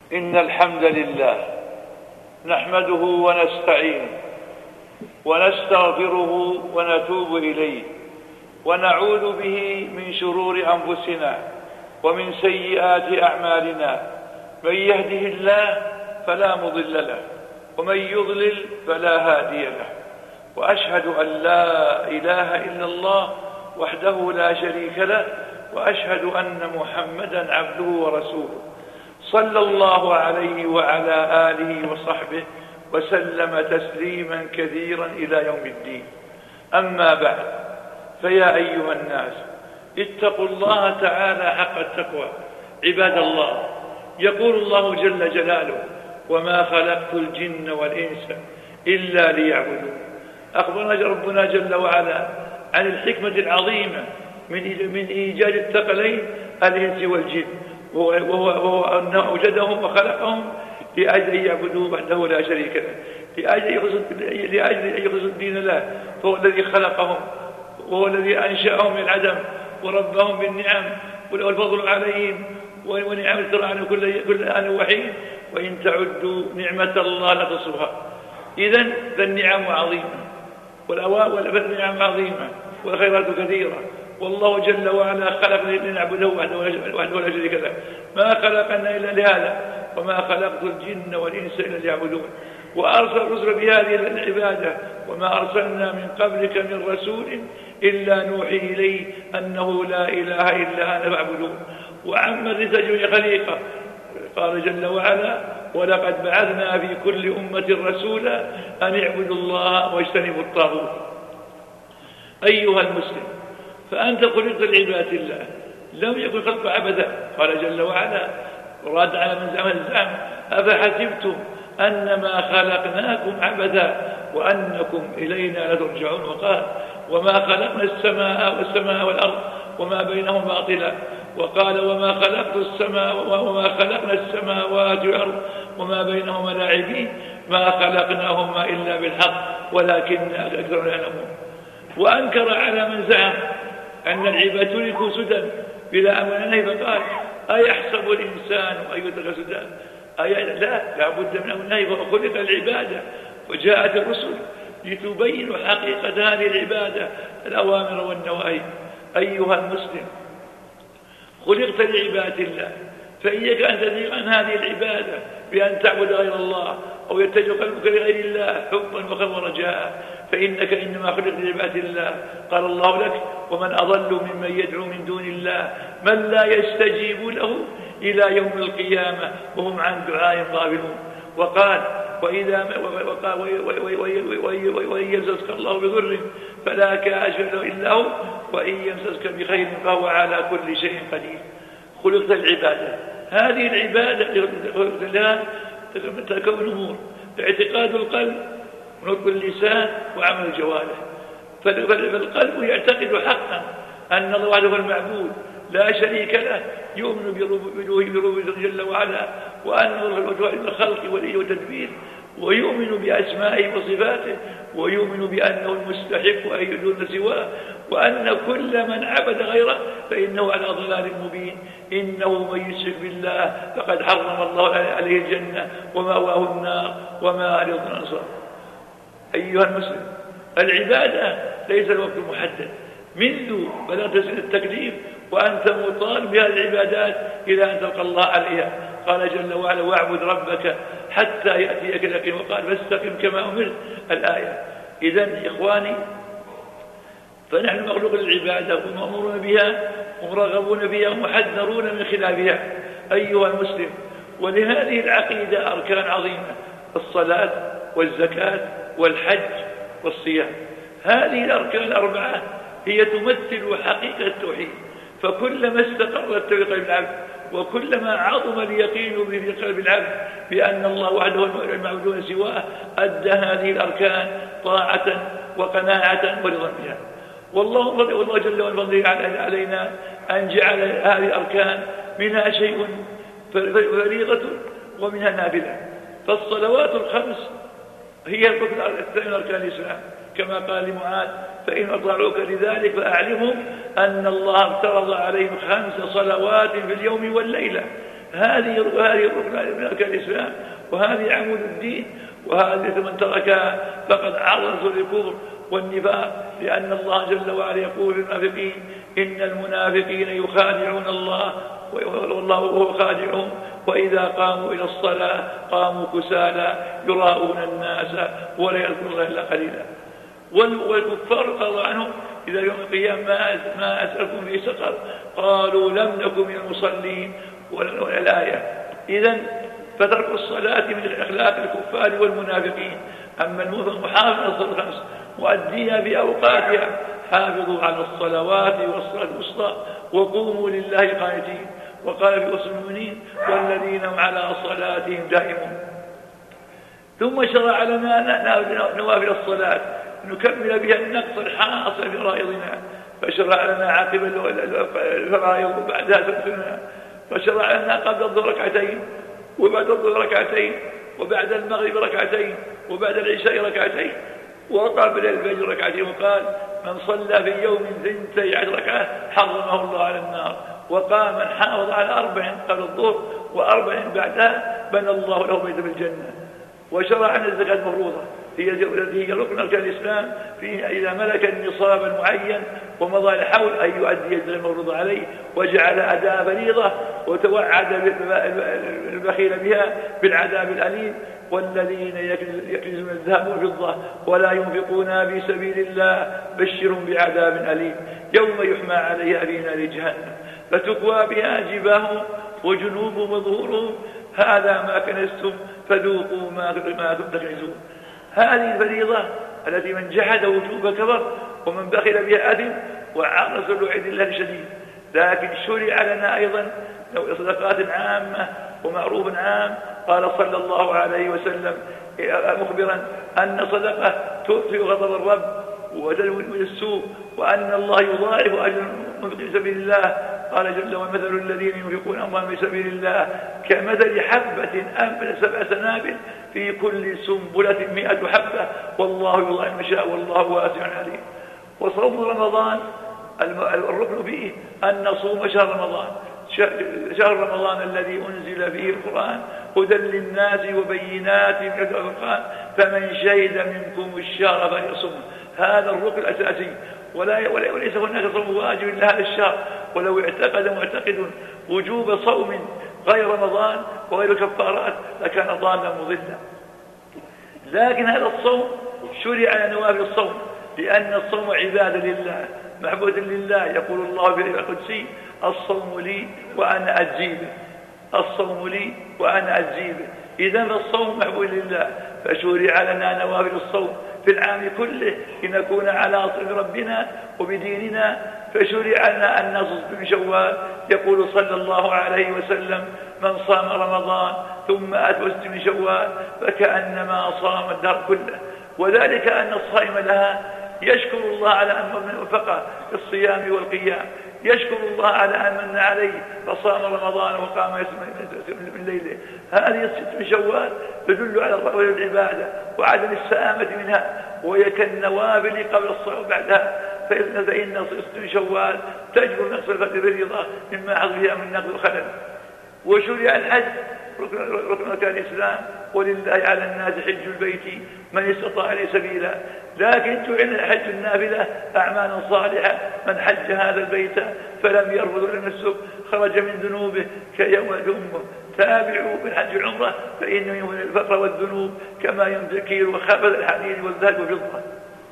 إن الحمد لله نحمده ونستعينه ونستغفره ونتوب إليه ونعوذ به من شرور أنفسنا ومن سيئات أعمالنا. من يهده الله فلا مضل له ومن يضلل فلا هادي له، وأشهد أن لا إله إلا الله وحده لا شريك له، وأشهد أن محمدا عبده ورسوله صلى الله عليه وعلى آله وصحبه وسلم تسليما كثيرا إلى يوم الدين. أما بعد، فيا أيها الناس اتقوا الله تعالى حق التقوى. عباد الله، يقول الله جل جلاله: وما خلقت الجن والإنس إلا ليعبدون. أخبرنا ربنا جل وعلا عن الحكمة العظيمة من إيجاد الثقلين الإنس والجن، وهو أنه أوجدهم وخلقهم لأجل أن يعبدوه وحده لا شريك له، لأجل أن يخلصوا الدين له. فهو الذي خلقهم وهو الذي أنشأهم من العدم وربهم بالنعم والفضل عليهم، ونعم ترى عن كل آن وحين، وإن تعدوا نعمة الله لا تحصوها. إذن فالنعم عظيمة والنعم عظيمة والخيرات كثيرة، والله جل وعلا خلق لنعبده وحده لا شريك له. ما خلقنا إلا لهذا، وما خلقت الجن والإنس إلا ليعبدون. وأرسل الرسل بهذه العبادة، وما أرسلنا من قبلك من رسول إلا نوحي إليه أنه لا إله إلا أنا فاعبدون. وعم الرسل خليقة، قال جل وعلا: ولقد بعثنا في كل أمة رسولا أن اعبدوا الله واجتنبوا الطاغوت. أيها المسلم، فأنت خلقت لعبادة الله، لم يكن خلق عبدا. قال جل وعلا ورد على من زعم: أفحسبتم أنما خلقناكم عبدا وأنكم إلينا لا ترجعون. وقال: وما خلقنا السماء والأرض وما بينهما باطلا. وقال: وما خلقنا السماوات والأرض وما بينهما لاعبين، ما خلقناهما إلا بالحق ولكن أكثرهم لا يعلمون. وأنكر على من زعم أن العباد تركوا سدى بلا أمر نهي، فقال: أيحسب الإنسان أن يترك سدى؟ لا بد من أمر نهي، فخلق العبادة وجاءت الرسل لتبين حقيقة هذه العبادة، الأوامر والنواهي. أيها المسلم، خلقت لعبادة الله، فإياك أن تزيغ عن هذه العبادة بأن تعبد غير الله أو يتجه قلبك لغير الله حبا وخوفا ورجاء، فإنك إنما خلقت لعبادة الله. قال الله لك: ومن أضل ممن يدعو من دون الله من لا يستجيب له إلى يوم القيامة وهم عن دعاء غافلون. وقال: وإن يمسسك الله بضر فلا كاشف له إلا هو، وإن يمسسك بخير فهو على كل شيء قدير. خلقت العبادة، هذه العبادة خلقت لها تكون أمور: اعتقاد القلب ونطق اللسان وعمل الجوارح. فالقلب يعتقد حقا أن الله وحده المعبود لا شريك له، يؤمن بربوبيته جل وعلا، وأنه الخلق والتدبير، ويؤمن بأسمائه وصفاته، ويؤمن بأنه المستحق أن يدون سواه، وأن كل من عبد غيره فإنه على ضلال مبين. إنه من يشرك بالله فقد حرم الله عليه الجنة ومأواه النار وما للأنصار. أيها المسلم، العبادة ليس الوقت المحدد، منذ بلغت سن التكليف وأنت مطالب بهذه العبادات إلى أن تلقى الله عليها. قال جل وعلا: واعبد ربك حتى يأتيك اليقين. وقال: فاستقم كما أمرت. الآية. إذن إخواني، فنحن مخلوق للعبادة ومأمورون بها ومرغبون بها ومحذرون من خلافها. أيها المسلم، ولهذه العقيدة أركان عظيمة: الصلاة والزكاة والحج والصيام. هذه الأركان الأربعة هي تمثل حقيقة التوحيد، فكلما استقر التوحيد في قلب العبد وكلما عظم اليقين في قلب العبد بأن الله وحده المعبود دون سواه، أدى هذه الأركان طاعة وقناعة ورضا بها. والله جل وعلا علينا أن جعل هذه الأركان منها شيء فريضة ومنها نافلة. فالصلوات الخمس هي الركن الثاني من أركان الإسلام، كما قال لمعاذ: فإن أطاعوك لذلك فأعلمهم أن الله افترض عليهم 5 صلوات في اليوم والليلة. هذه ركن من أركان الإسلام، وهذه عمود الدين، وهذه من تركها فقد عرض الكفر والنفاق، لأن الله جل وعلا يقول للمنافقين: إن المنافقين يخادعون الله والله هو خادعهم، وإذا قاموا إلى الصلاة قاموا كسالى يراءون الناس ولا يذكرون الله إلا قليلا. والكفار قالوا عنهم إذا يوم القيامة: ما أسألكم في سقر، قالوا لم نكن من المصلين، والآية. إذن فترك الصلاة من أخلاق الكفار والمنافقين. أما المؤمن محافظ على الصلاة الخمس وأديها بأوقاتها: حافظوا على الصلوات والصلاة الوسطى وقوموا لله قانتين. وقال في وصف المؤمنين: والذين هم على صلاتهم دائمون. ثم شرع لنا نوافل الصلاة نكمل بها النقص الحاصل في فرائضنا، فشرع لنا عاقب الفرائض وبعدها سنتنا، فشرع لنا قبل الظهر ركعتين، وبعد الظهر ركعتين، وبعد المغرب ركعتين، وبعد العشاء ركعتين، وقبل الفجر ركعتين. وقال: من صلى في يوم 12 ركعة حرمه الله على النار. وقال: من حافظ على 4 قبل الظهر و4 بعدها بنى الله له بيتا في الجنة. وشرع عن الزكاة المفروضة هي ركن أركان الإسلام، إذا ملك النصاب المعين ومضى الحول أن يؤدي الزكاة المفروضة عليه، وجعل أداء فريضة، وتوعد البخيل بها بالعذاب الأليم: والذين يكنزون الذهب والفضة ولا ينفقونها في سبيل الله بشرهم بعذاب أليم يوم يحمى عليها في نار جهنم فتكوى بها جباههم وجنوبهم وظهورهم هذا ما كنزتم فذوقوا ما كنتم تكنزون. هذه الفريضة التي من جحد وجوب كفر، ومن بخل بها أثم وعرض الوعيد الله شديد. لكن شرع لنا أيضا صدقات عامة ومعروف عام. قال صلى الله عليه وسلم مخبرا أن صدقة تطفئ غضب الرب وتدمر السوء، وأن الله يضاعف أجر المنفق في سبيل الله. قال جل وعلا: مثل الذين ينفقون أموالهم في سبيل الله كمثل حبة أنبتت 7 سنابل في كل سنبلة 100 حبة والله يضاعف من يشاء والله واسع عليم. وصوم رمضان الركن فيه أن نصوم شهر رمضان، شهر رمضان الذي أنزل فيه القرآن هدى للناس وبينات من الفرقان فمن شهد منكم الشهر فليصم. هذا الركن الأساسي، وليس هناك صوم واجب لهذا الشهر. ولو اعتقد معتقد وجوب صوم غير رمضان وغير كفارات لكان ضالا مضلا. لكن هذا الصوم شرع على نوافل الصوم، لأن الصوم عبادة لله محبوبة لله. يقول الله في القدسي: الصوم لي وأنا أجزي به، الصوم لي وأنا أجزي به. إذا فالصوم محبوب لله، فشرع لنا نوافل الصوم في العام كله لنكون على صلة ربنا وبديننا. فشرع لنا أن نصوم من شوال. يقول صلى الله عليه وسلم: من صام رمضان ثم أتى من شوال فكأنما صام الدهر كله. وذلك أن الصائم لها يشكر الله على أن من وفقه في الصيام والقيام، يشكر الله على أن من عليه فصام رمضان وقام من ليله. هذه 6 شوال تدل على الرغبة والعبادة وعدم السآمة منها، وهي كالنوافل قبل الصلاة وبعدها. فإن 6 شوال تجبر نقص الفريضة مما حصل فيها من نقص الخلل. وشرع الحج ركن أركان الإسلام: ولله على الناس حج البيت من استطاع إليه سبيلا. لكن جعل الحج النافلة أعمال صالحة. من حج هذا البيت فلم يرفض ولم يفسق خرج من ذنوبه كيوم أمه. تابعوا بالحج العمرة فإنه ينفي الفقر والذنوب كما ينفي الكير وخبث الحديد والذهب والفضة.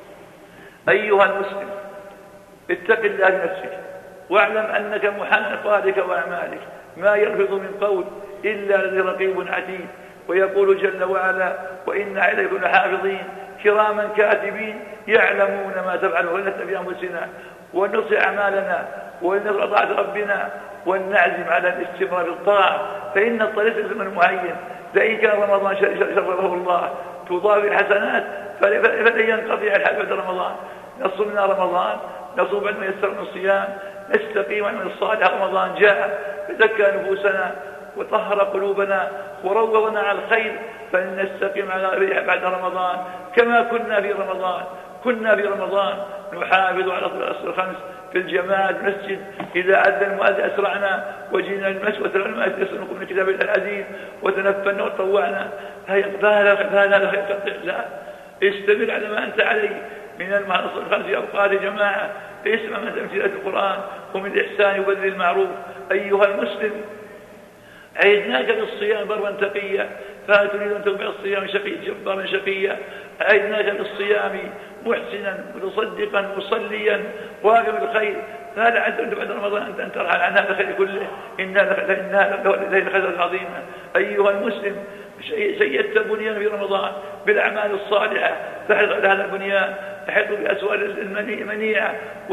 أيها المسلم، اتق الله بنفسك واعلم أنك محن قولك وأعمالك، ما يلفظ من قول إلا لديه رقيب عتيد. ويقول جل وعلا: وإن عليكم لحافظين كراما كاتبين يعلمون ما تفعلون. ولنتبع أنفسنا ونصلح أعمالنا ونصلح طاعة ربنا ونعزم على الاستمرار بالطاعة، فإن الطريق لزمن معين. فإن كان رمضان شرفه الله تضاف الحسنات فلن ينقطع الحج بعد رمضان. نصوم رمضان، نصوم بعد ما يسر من الصيام، نستقيم عن الصالح. رمضان جاء فزكى نفوسنا وطهر قلوبنا وروضنا على الخير، فلنستقيم على بعد رمضان كما كنا في رمضان. كنا في رمضان نحافظ على الصلاة الخمس في الجماعة المسجد، إذا أذن المؤذن أسرعنا وجينا المسجد وترى المؤذن يسألكم من كتاب العزيز وتنفلنا وطوعنا. فهذا خير. لا، استمر على ما أنت عليه من الصلاة الخمس في أوقات جماعة، اسمع من تمثيلات القرآن ومن الإحسان وبذل المعروف. أيها المسلم، عيدناك بالصيام برا تقيا، فهل تريد أن تتبع الصيام جبارا شقيا؟ عيدناك بالصيام محسنا متصدقا مصليا واقم الخير، فهل عدت بعد رمضان أن ترحل عن هذا الخير كله؟ إنها ليلة خير عظيمة. أيها المسلم، شيدت بنيان في رمضان بالأعمال الصالحة، فاحرص على هذا البنيان، احرص بأسوار المنيعة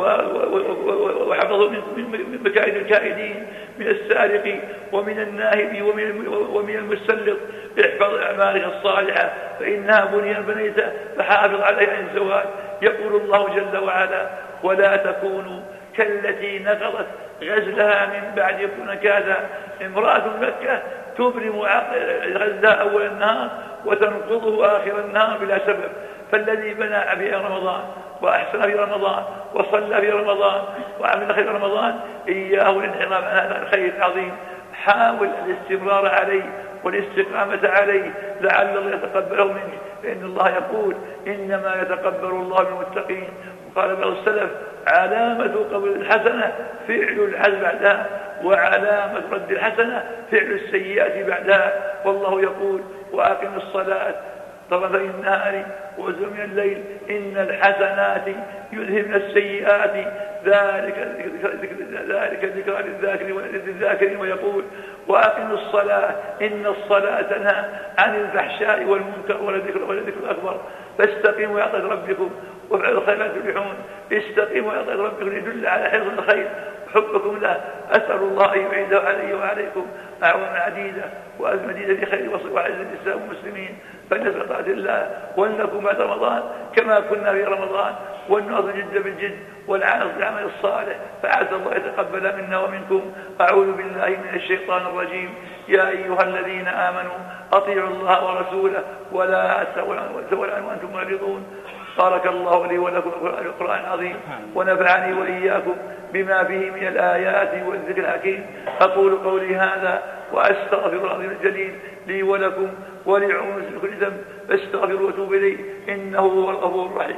وحفظه من مكائد الكائدين، من السارق ومن الناهب ومن المسلط. احفظ أعمالك الصالحة فإنها بنيان بنيته، فحافظ عليها عن الزوال. يقول الله جل وعلا: ولا تكونوا كالتي نقضت غزلها من بعد يكون كذا. امرأة مكة تبرم غزلها أول النهار وتنقضه آخر النهار بلا سبب. فالذي بنى في رمضان وأحسن في رمضان وصلى في رمضان وعمل خير رمضان، إياه الانحراف عن هذا الخير العظيم. حاول الاستمرار عليه والاستقامة عليه لعل الله يتقبله منك، لأن الله يقول: إنما يتقبل الله من المتقين. وقال بعض السلف: علامة قبول الحسنة فعل الحسنة بعدها، وعلامة رد الحسنة فعل السيئات بعدها. والله يقول: وأقم الصلاة طرفي النهار وزلزال من الليل إن الحسنات يذهبن السيئات ذلك ذكرى للذاكرين. ويقول: وأقم الصلاة إن الصلاة تنهى عن الفحشاء والمنكر ولذكر أكبر. فاستقيموا يعطيك ربكم وافعلوا الخيرات تفلحون. استقيموا يعطيك ربكم يدل على حفظ الخير وحبكم له. أسأل الله أن يعيده علي وعليكم أعواما عديدة وأزمة مديدة بخير وعز الإسلام والمسلمين، فلنسأل طاعة الله ولنكن بعد رمضان كما كنا في رمضان، والناظر جد بالجد والعمل بالعمل الصالح، فعسى الله يتقبل منا ومنكم. أعوذ بالله من الشيطان الرجيم. يا أيها الذين آمنوا أطيعوا الله ورسوله ولا تولوا عنه وأنتم معرضون. بارك الله لي ولكم القرآن العظيم، ونفعني وإياكم بما فيه من الآيات والذكر الحكيم. أقول قولي هذا وأستغفر العظيم الجليل لي ولكم ولعموم كل ذنب، فاستغفروا وتوبوا إليه إنه هو الغفور الرحيم.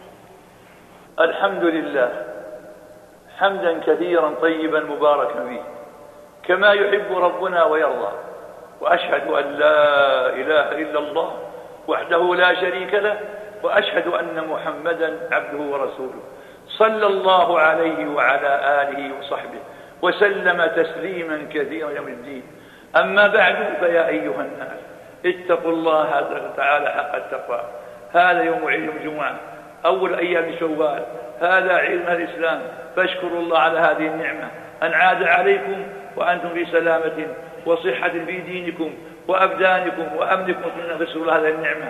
الحمد لله حمدا كثيرا طيبا مباركا فيه كما يحب ربنا ويرضى. وأشهد أن لا إله إلا الله وحده لا شريك له، وأشهد أن محمدا عبده ورسوله، صلى الله عليه وعلى آله وصحبه وسلم تسليما كثيرا يوم الدين. أما بعد، فيا أيها الناس اتقوا الله تعالى حق التقوى. هذا يوم عيد الجمعة أول أيام شوال، هذا عيد الإسلام، فاشكروا الله على هذه النعمة أن عاد عليكم وأنتم في سلامة وصحة في دينكم وأبدانكم وأمنكم. فاشكروا الله هذه النعمة،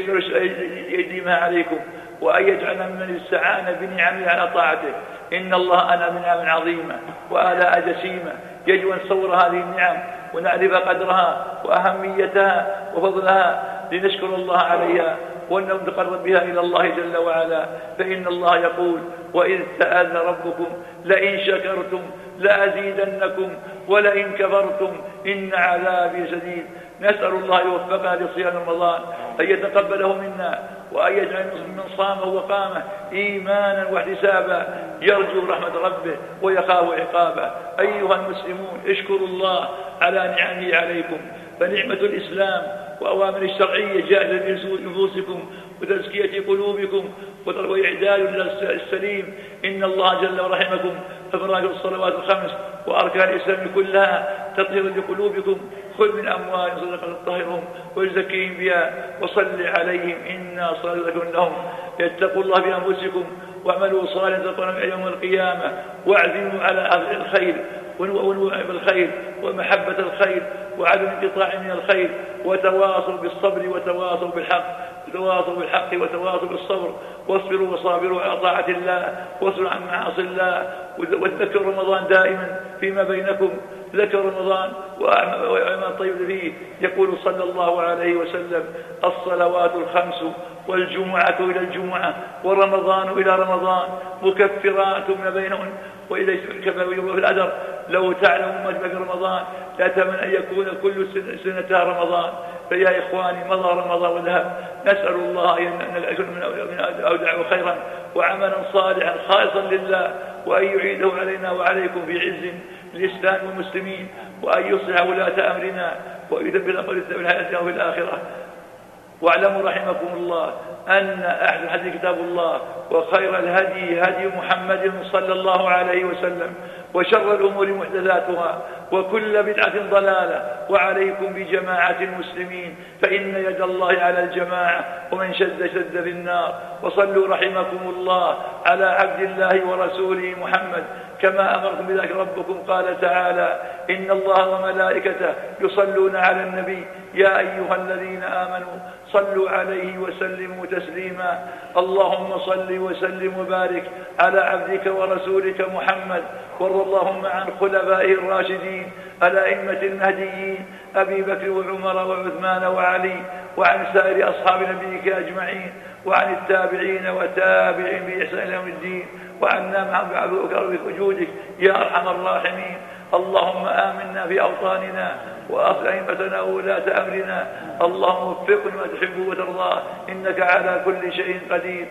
يديمها عليكم، وأن يجعلنا ممن استعان بنعمه على طاعته. إن الله أنا بنعم عظيمة وآلاء جسيمة، يجب أن نصور هذه النعم ونعرف قدرها وأهميتها وفضلها لنشكر الله عليها ونتقرب بها إلى الله جل وعلا. فإن الله يقول: وإذ تأذن ربكم لئن شكرتم لأزيدنكم ولئن كفرتم إن عذابي شديد. نسأل الله يوفقنا لصيام رمضان، أن يتقبله منا، وأن يجعل من صامه وقامه إيمانا واحتسابا، يرجو رحمة ربه ويخاف عقابه. أيها المسلمون، اشكروا الله على نعمه عليكم، فنعمة الإسلام وأوامر الشرعية جاءت لنفوسكم وتزكية قلوبكم وإعداد السليم. إن الله جل ورحمكم أفراد الصلوات الخمس وأركان الإسلام كلها تطهير لقلوبكم. خذ من أموالهم صدقة تطهرهم وزكيهم بها وصل عليهم إنا صلاتك لهم. اتقوا الله في أنفسكم واعملوا صالحا تلقون يوم القيامة، واعزموا على الخير ونوع بالخير ومحبة الخير وعدم انقطاع من الخير، وتواصوا بالصبر وتواصوا بالحق وتواصوا بالصبر، واصبروا وصابروا على طاعة الله واصبروا عن معاصي الله. وتذكروا رمضان دائما فيما بينكم، ذكر رمضان وأعمال طيبة فيه. يقول صلى الله عليه وسلم: الصلوات الخمس والجمعة إلى الجمعة ورمضان إلى رمضان مكفرات ما بينهن وإذا كما يقول في الأدر: لو تعلم ما في رمضان لأتمنى أن يكون كل سنة رمضان. فيا إخواني، مضى رمضان وذهب، نسأل الله أن يكون من أودع خيرا وعملا صالحا خالصا لله، وأن يعيده علينا وعليكم في عز للإسلام والمسلمين، وأن يصلح ولاة أمرنا ويثبت الحياة في الآخرة. واعلموا رحمكم الله أن أحسن الحديث كتاب الله، وخير الهدي هدي محمد صلى الله عليه وسلم، وشر الأمور محدثاتها، وكل بدعة ضلالة، وعليكم بجماعة المسلمين فإن يد الله على الجماعة، ومن شد في النار. وصلوا رحمكم الله على عبد الله ورسوله محمد كما أمركم بذلك ربكم. قال تعالى: إن الله وملائكته يصلون على النبي يا أيها الذين آمنوا صلوا عليه وسلموا تسليما. اللهم صل وسلم وبارك على عبدك ورسولك محمد، وارض اللهم عن خلفائه الراشدين الأئمة المهديين أبي بكر وعمر وعثمان وعلي، وعن سائر أصحاب نبيك أجمعين، وعن التابعين وتابعين بإحسان يوم الدين، وعنا معهم بعفوك وجودك يا أرحم الراحمين. اللهم آمنا في أوطاننا وأصلح أئمتنا وولاة أمرنا. اللهم وفقنا ما تحب وترضاه إنك على كل شيء قدير.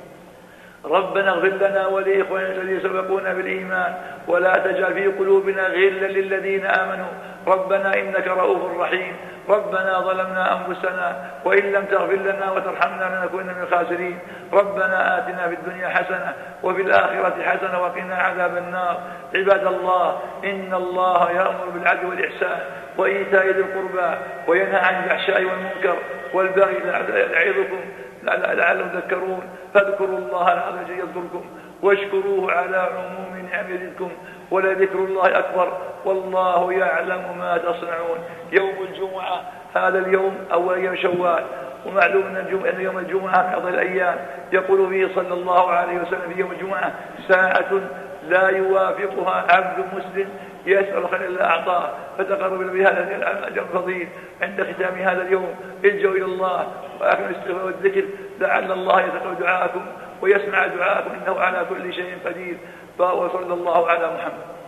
ربنا اغفر لنا ولإخواننا الذين سبقونا بالإيمان، ولا تجعل في قلوبنا غلا للذين آمنوا ربنا إنك رؤوف رحيم. ربنا ظلمنا أنفسنا وإن لم تغفر لنا وترحمنا لنكون من الخاسرين. ربنا آتنا في الدنيا حسنة وفي الآخرة حسنة وقنا عذاب النار. عباد الله، إن الله يأمر بالعدل والإحسان وإيتاء ذي القربى وينهى عن الفحشاء والمنكر والبغي يعظكم لعلهم تذكرون. فاذكروا الله العظيم يذكركم واشكروه على عموم نعمه يزدكم، ولذكر الله أكبر والله يعلم ما تصنعون. يوم الجمعة هذا اليوم أول يوم شوال، ومعلوم أن يوم الجمعة من أفضل الأيام. يقول فيه صلى الله عليه وسلم: في يوم الجمعة ساعة لا يوافقها عبد مسلم يسأل خير الله أعطاه. فتقرب بهذا الأجر الفضيل عند ختام هذا اليوم. الجوا إلى الله وأكمل الاستغفار والذكر لعل الله يتقبل دعاءكم ويسمع دعاءكم إنه على كل شيء قدير. وصلى الله على محمد.